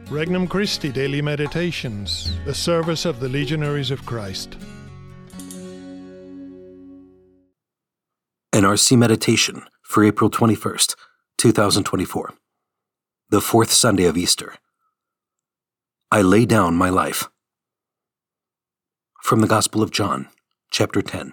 Regnum Christi Daily Meditations, the service of the Legionaries of Christ. NRC Meditation for April 21st, 2024. The fourth Sunday of Easter. I lay down my life. From the Gospel of John, chapter 10.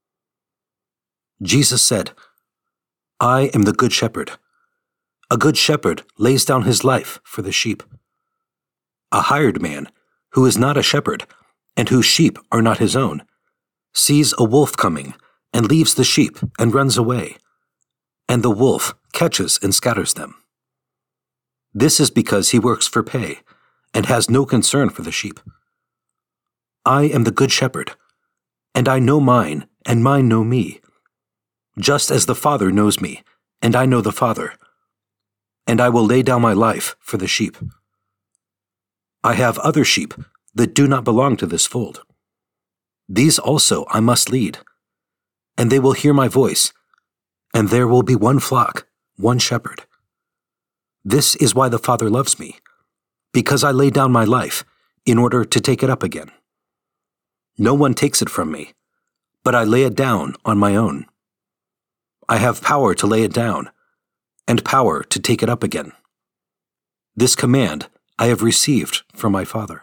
Jesus said, I am the good shepherd. A good shepherd lays down his life for the sheep. A hired man, who is not a shepherd, and whose sheep are not his own, sees a wolf coming, and leaves the sheep and runs away. And the wolf catches and scatters them. This is because he works for pay, and has no concern for the sheep. I am the good shepherd, and I know mine, and mine know me, just as the Father knows me, and I know the Father. And I will lay down my life for the sheep. I have other sheep that do not belong to this fold. These also I must lead, and they will hear my voice, and there will be one flock, one shepherd. This is why the Father loves me, because I lay down my life in order to take it up again. No one takes it from me, but I lay it down on my own. I have power to lay it down, and power to take it up again. This command I have received from my Father.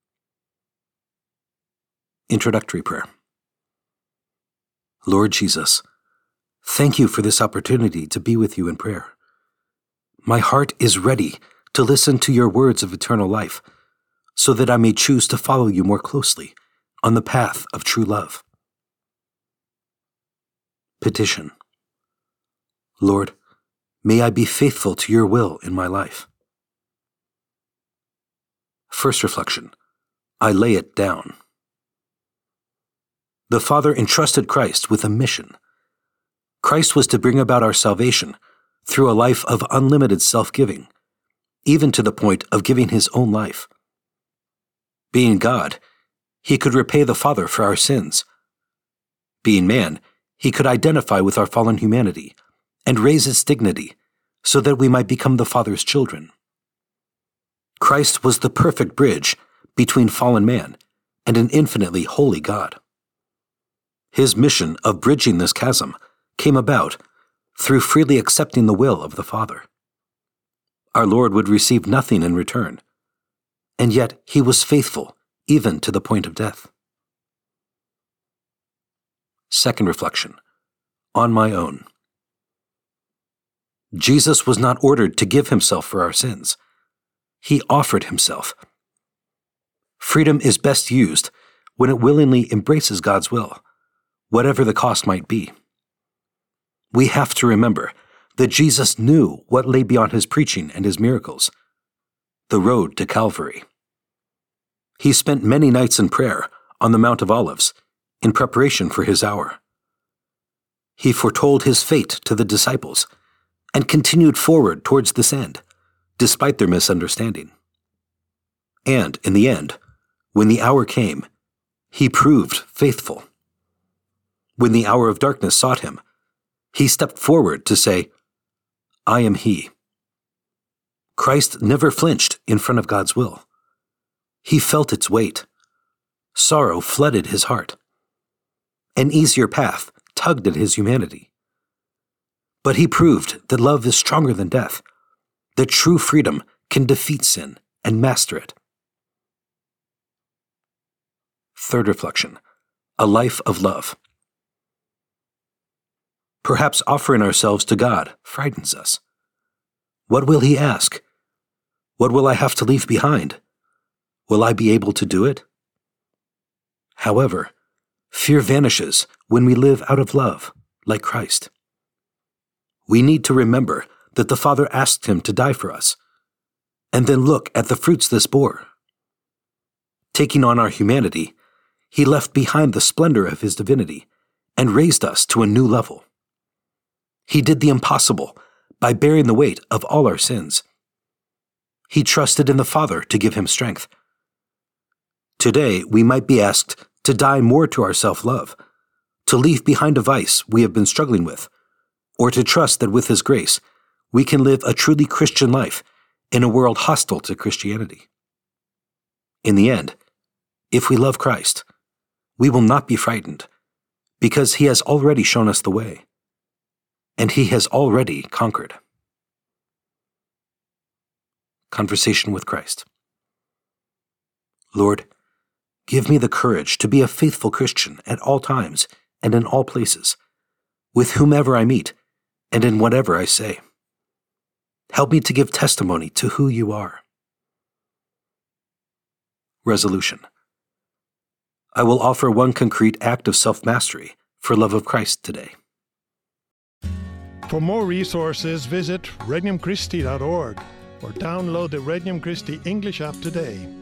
Introductory Prayer. Lord Jesus, thank you for this opportunity to be with you in prayer. My heart is ready to listen to your words of eternal life, so that I may choose to follow you more closely on the path of true love. Petition. Lord, may I be faithful to your will in my life. First reflection, I lay it down. The Father entrusted Christ with a mission. Christ was to bring about our salvation through a life of unlimited self-giving, even to the point of giving his own life. Being God, he could repay the Father for our sins. Being man, he could identify with our fallen humanity and raise its dignity so that we might become the Father's children. Christ was the perfect bridge between fallen man and an infinitely holy God. His mission of bridging this chasm came about through freely accepting the will of the Father. Our Lord would receive nothing in return, and yet he was faithful even to the point of death. Second reflection, on my own. Jesus was not ordered to give himself for our sins. He offered himself. Freedom is best used when it willingly embraces God's will, whatever the cost might be. We have to remember that Jesus knew what lay beyond his preaching and his miracles, the road to Calvary. He spent many nights in prayer on the Mount of Olives in preparation for his hour. He foretold his fate to the disciples and continued forward towards this end, despite their misunderstanding. And in the end, when the hour came, he proved faithful. When the hour of darkness sought him, he stepped forward to say, I am he. Christ never flinched in front of God's will. He felt its weight. Sorrow flooded his heart. An easier path tugged at his humanity. But he proved that love is stronger than death, that true freedom can defeat sin and master it. Third reflection, a life of love. Perhaps offering ourselves to God frightens us. What will he ask? What will I have to leave behind? Will I be able to do it? However, fear vanishes when we live out of love, like Christ. We need to remember that the Father asked him to die for us, and then look at the fruits this bore. Taking on our humanity, he left behind the splendor of his divinity and raised us to a new level. He did the impossible by bearing the weight of all our sins. He trusted in the Father to give him strength. Today, we might be asked to die more to our self-love, to leave behind a vice we have been struggling with, or to trust that with his grace, we can live a truly Christian life in a world hostile to Christianity. In the end, if we love Christ, we will not be frightened, because he has already shown us the way, and he has already conquered. Conversation with Christ. Lord, give me the courage to be a faithful Christian at all times and in all places, with whomever I meet and in whatever I say. Help me to give testimony to who you are. Resolution. I will offer one concrete act of self-mastery for love of Christ today. For more resources, visit regnumchristi.org or download the Regnum Christi English app today.